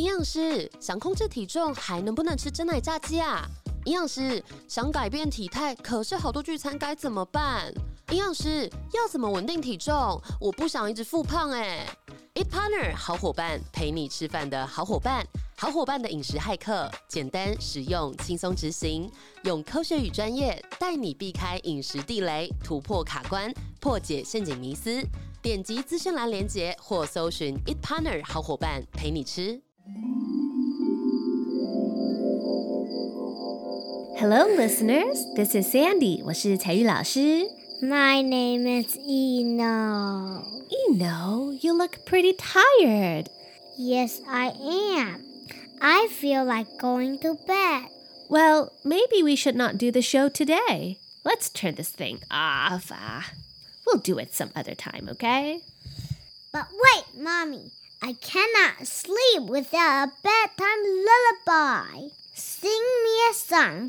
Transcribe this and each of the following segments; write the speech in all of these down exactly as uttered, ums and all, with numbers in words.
营养师，想控制体重还能不能吃真奶炸鸡啊？营养师，想改变体态，可是好多聚餐该怎么办？营养师，要怎么稳定体重？我不想一直复胖哎。Eat Partner 好伙伴，陪你吃饭的好伙伴，好伙伴的饮食骇客，简单实用，轻松执行，用科学与专业带你避开饮食地雷，突破卡关，破解陷阱迷思。点击资讯栏连结或搜寻 Eat Partner 好伙伴陪你吃。 Hello, listeners. This is Sandy. 我是彩玉老师。 My name is Eno. Eno, you look pretty tired. Yes, I am. I feel like going to bed. Well, maybe we should not do the show today. Let's turn this thing off. Ah, we'll do it some other time, okay? But wait, Mommy. I cannot sleep without a bedtime lullaby. Sing me a song,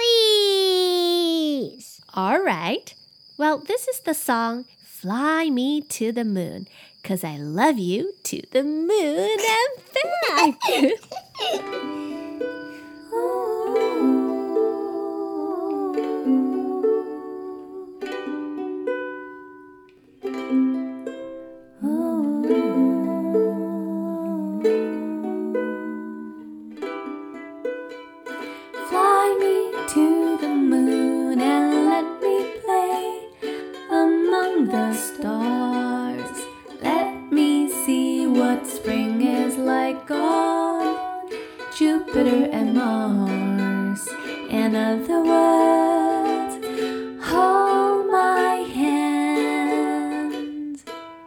please. All right. Well, this is the song Fly Me to the Moon, 'cause I love you to the moon and back. Fly me to the moon and let me play among the stars. Let me see what spring is like on Jupiter and Mars. In other words, hold my hand.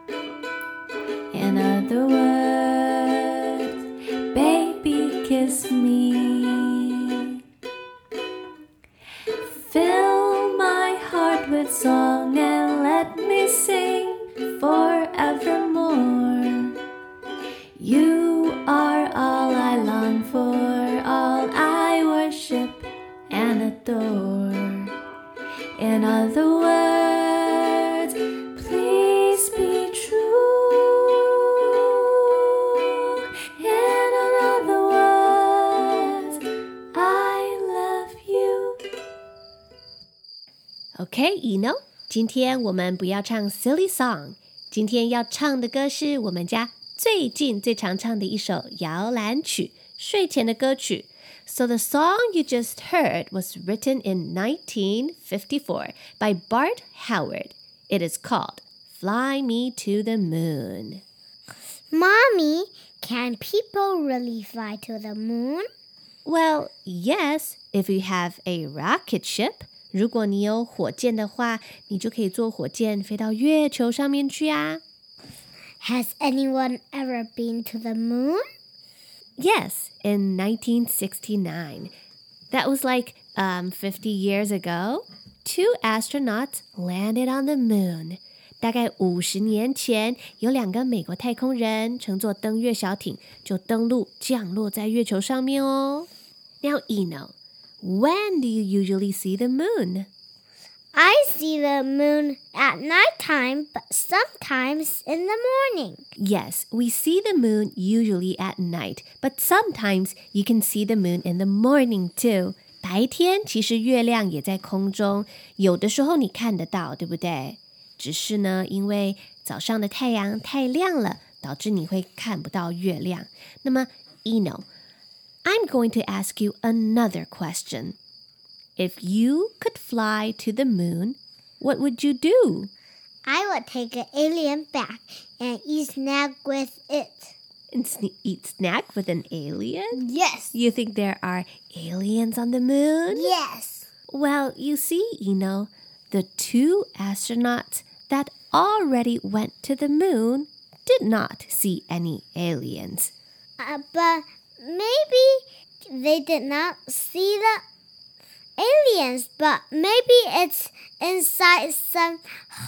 In other words, baby, kiss me. Fill my heart with song and let me sing forevermore. You are all I long for, all I worship and adore. In other words, please be true. In other words, I love you. Okay, Eno, 今天我们不要唱 silly song. 今天要唱的歌是我们家最近最常唱的一首摇篮曲，睡前的歌曲。So the song you just heard was written in nineteen fifty-four by Bart Howard. It is called Fly Me to the Moon. Mommy, can people really fly to the moon? Well, yes, if you have a rocket ship. 如果你有火箭的话，你就可以坐火箭飞到月球上面去啊。 Has anyone ever been to the moon? Yes, in nineteen sixty-nine. That was like um, fifty years ago. Two astronauts landed on the moon. 大概五十年前，有两个美国太空人乘坐登月小艇就登陆降落在月球上面哦。Now, Eno, when do you usually see the moon? I see the moon at nighttime, but sometimes in the morning. Yes, we see the moon usually at night, but sometimes you can see the moon in the morning too. 白天其实月亮也在空中，有的时候你看得到，对不对？只是呢，因为早上的太阳太亮了，导致你会看不到月亮。那么 Eno, I'm going to ask you another question. If you could fly to the moon, what would you do? I would take an alien back and eat snack with it. And sne- eat snack with an alien? Yes. You think there are aliens on the moon? Yes. Well, you see, Eno, the two astronauts that already went to the moon did not see any aliens. Uh, but maybe they did not see the aliens, but maybe it's inside some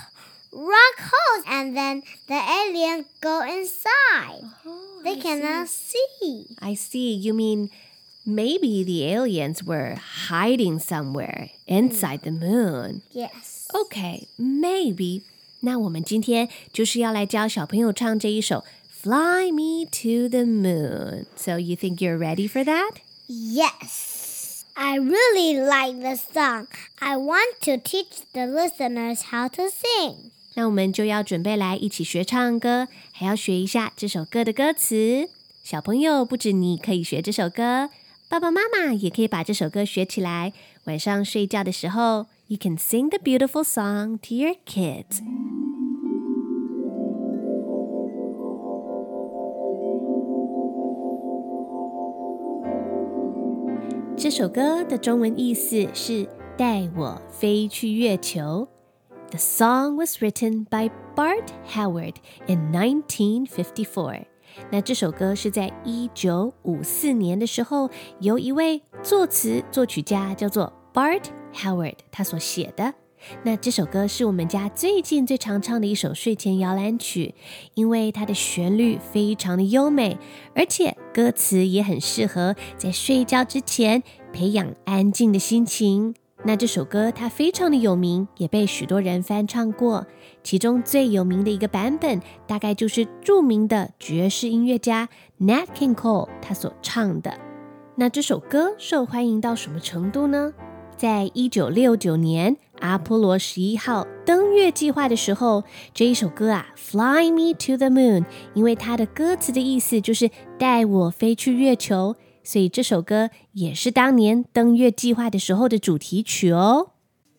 rock holes and then the aliens go inside. Oh, they I cannot see. see. I see. You mean maybe the aliens were hiding somewhere inside the moon. Yes. Okay, maybe. 那我们今天就是要来教小朋友唱这一首 Fly me to the moon. So you think you're ready for that? Yes. I really like the song. I want to teach the listeners how to sing. 那我们就要准备来一起学唱歌，还要学一下这首歌的歌词。小朋友，不止你可以学这首歌，爸爸妈妈也可以把这首歌学起来。晚上睡觉的时候 You can sing the beautiful song to your kids. 这首歌的中文意思是带我飞去月球。The song was written by Bart Howard in nineteen fifty-four. 那这首歌是在一九五四年的时候，由一位作词作曲家叫做 Bart Howard 他所写的。那这首歌是我们家最近最常唱的一首睡前摇篮曲，因为它的旋律非常的优美，而且歌词也很适合在睡觉之前培养安静的心情。那这首歌它非常的有名，也被许多人翻唱过，其中最有名的一个版本大概就是著名的爵士音乐家 Nat King Cole 他所唱的。那这首歌受欢迎到什么程度呢？在一九六九年阿波罗十一号登月计划的时候，这一首歌啊 Fly me to the moon， 因为它的歌词的意思就是带我飞去月球，所以这首歌也是当年登月计划的时候的主题曲哦。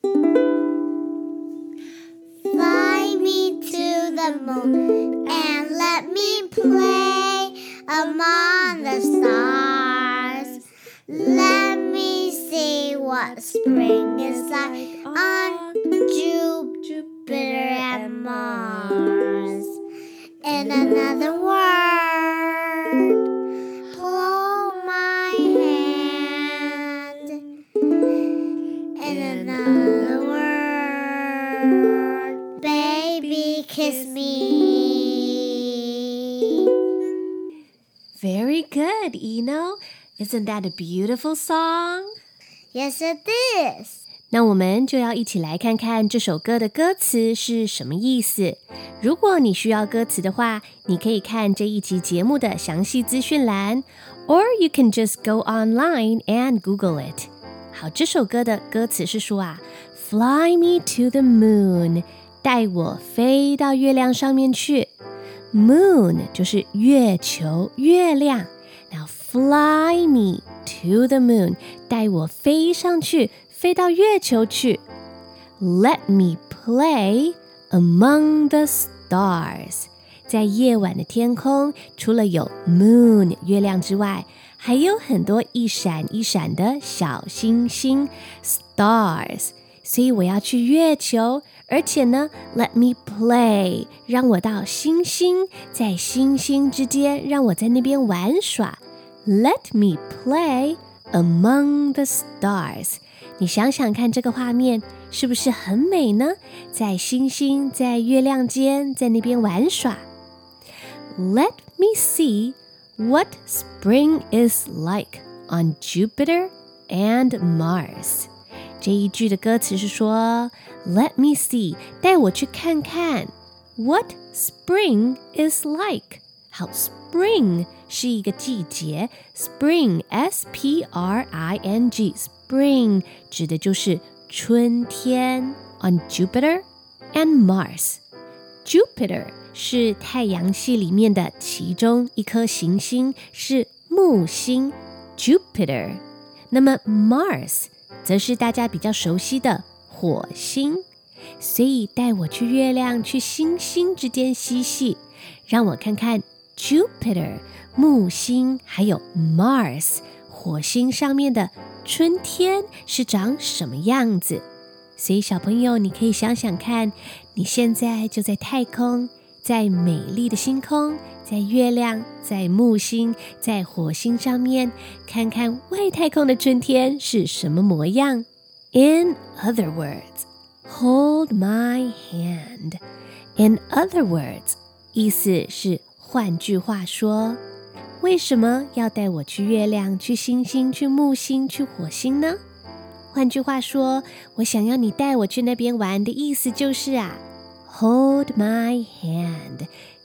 Fly me to the moon and let me play among the stars. Let me see what spring is like on Jupiter and Mars. In another word, hold my hand. In another word, baby, kiss me. Very good, Eno. Isn't that a beautiful song? Yes, it is. 那我们就要一起来看看这首歌的歌词是什么意思。如果你需要歌词的话，你可以看这一集节目的详细资讯栏 or you can just go online and Google it. 好，这首歌的歌词是说啊 Fly me to the moon， 带我飞到月亮上面去。 Moon 就是月球，月亮。Now fly me to the moon， 带我飞上去，飞到月球去。 Let me play among the stars， 在夜晚的天空，除了有 moon 月亮之外，还有很多一闪一闪的小星星 stars， 所以我要去月球，而且呢 let me play， 让我到星星，在星星之间让我在那边玩耍。 Let me play among the stars， 你想想看这个画面是不是很美呢？在星星在月亮间在那边玩耍。 Let me see what spring is like on Jupiter and Mars。 这一句的歌词是说 Let me see， 带我去看看 What spring is like。 好， Spring 是一个季节， Spring S P R I N G Spring 指的就是春天 on Jupiter and Mars。 Jupiter 是太阳系里面的其中一颗行星，是木星 Jupiter。 那么 Mars 则是大家比较熟悉的火星，所以带我去月亮，去星星之间嬉戏，让我看看 Jupiter 木星还有 Mars 火星上面的春天是长什么样子。所以小朋友，你可以想想看，你现在就在太空，在美丽的星空，在月亮，在木星，在火星上面，看看外太空的春天是什么模样。 In other words, hold my hand. In other words， 意思是换句话说，为什么要带我去月亮，去星星，去木星，去火星呢？换句话说，我想要你带我去那边玩的意思就是啊 Hold my hand，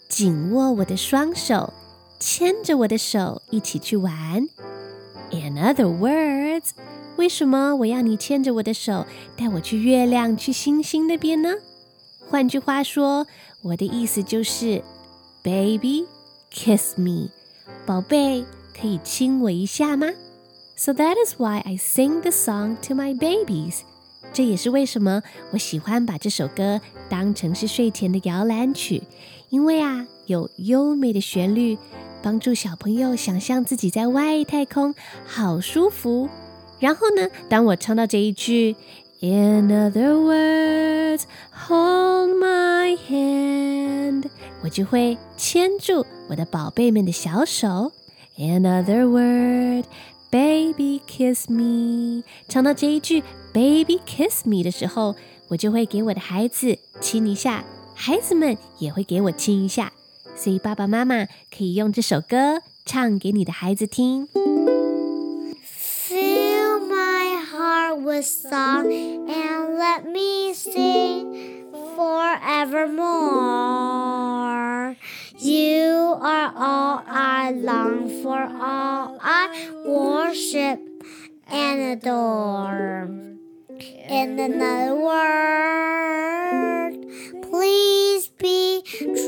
紧握我的双手，牵着我的手一起去玩。In other words， 为什么我要你牵着我的手，带我去月亮、去星星那边呢？换句话说，我的意思就是 Baby, kiss me， 宝贝，可以亲我一下吗？ So that is why I sing the song to my babies。 这也是为什么我喜欢把这首歌当成是睡前的摇篮曲，因为啊，有优美的旋律，帮助小朋友想象自己在外太空，好舒服。然后呢，当我唱到这一句 In other words, hold my hand， 我就会牵住我的宝贝们的小手。 In other words, baby kiss me， 唱到这一句 baby kiss me 的时候，我就会给我的孩子亲一下，孩子们也会给我亲一下。所以爸爸妈妈可以用这首歌唱给你的孩子听。 Fill my heart with song and let me sing forevermore. You are all I long for, all I worship and adore. In another word, please be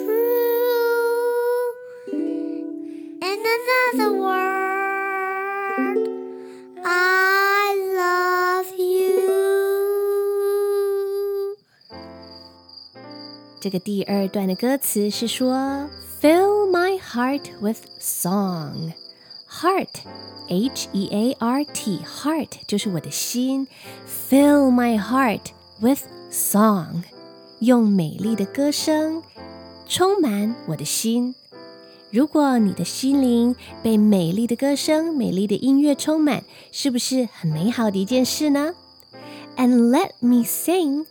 true. In another word, I love you. 这个第二段的歌词是说 Fill my heart with song. Heart, H E A R T, heart 就是我的心。 Fill my heart with song， 用美丽的歌声充满我的心。如果你的心灵被美麗的歌聲、美麗的音樂充滿，是不是很美好的一件事呢？ And let me sing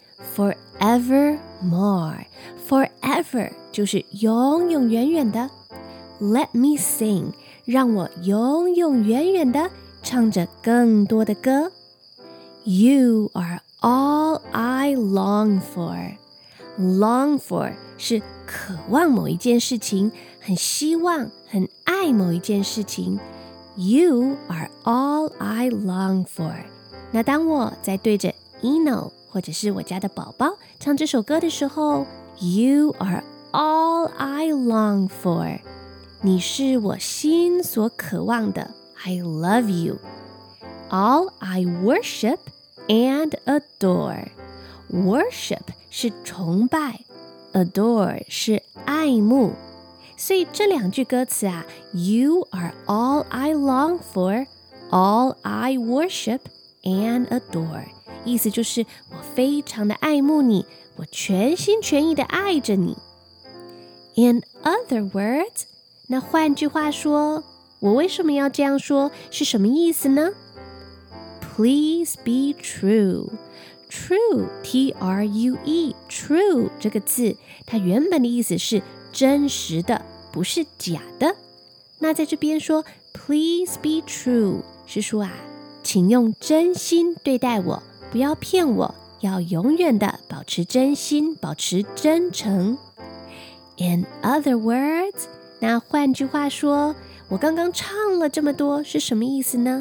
forevermore. Forever 就是永永遠遠的。Let me sing， 讓我永永遠遠的唱着更多的歌。You are all I long for. Long for 是渴望某一件事情，很希望，很爱某一件事情。You are all I long for。 那当我在对着 Eno 或者是我家的宝宝唱这首歌的时候， You are all I long for， 你是我心所渴望的。 I love you. All I worship and adore. Worship 是崇拜， adore 是爱慕。所以这两句歌词啊 You are all I long for, all I worship and adore， 意思就是我非常的爱慕你，我全心全意的爱着你。 In other words， 那换句话说，我为什么要这样说，是什么意思呢？ Please be true. True, T R U E, true 这个字，它原本的意思是真实的，不是假的。那在这边说 Please be true 是说啊，请用真心对待我，不要骗我，要永远的保持真心，保持真诚。 In other words， 那换句话说，我刚刚唱了这么多是什么意思呢？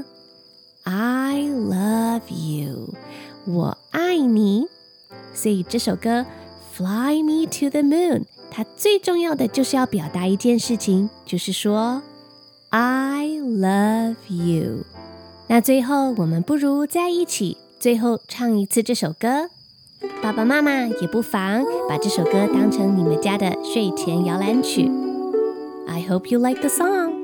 I love you， 我爱你。所以这首歌 Fly me to the moon， 它最重要的就是要表达一件事情，就是说 I love you。 那最后我们不如在一起最后唱一次这首歌，爸爸妈妈也不妨把这首歌当成你们家的睡前摇篮曲。 I hope you like the song。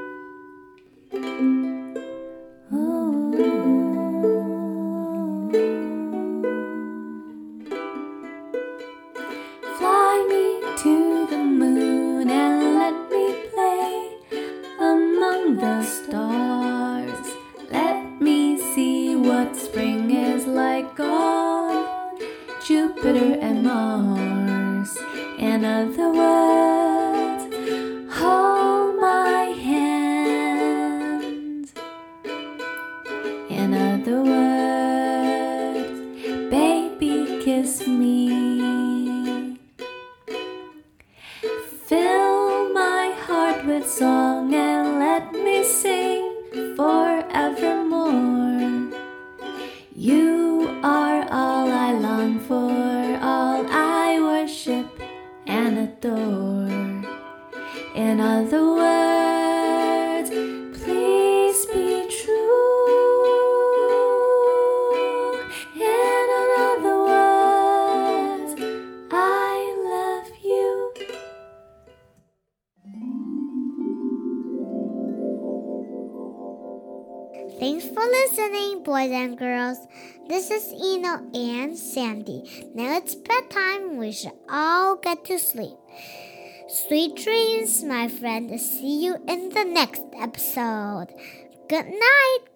The stars, let me see what spring is like on Jupiter and Mars. In other words, hold my hand. In other words, baby, kiss me. Fill In other words, please be true. In other words, I love you. Thanks for listening, boys and girls. This is Eno and Sandy. Now it's bedtime. We should all get to sleep. Sweet dreams, my friend. See you in the next episode. Good night.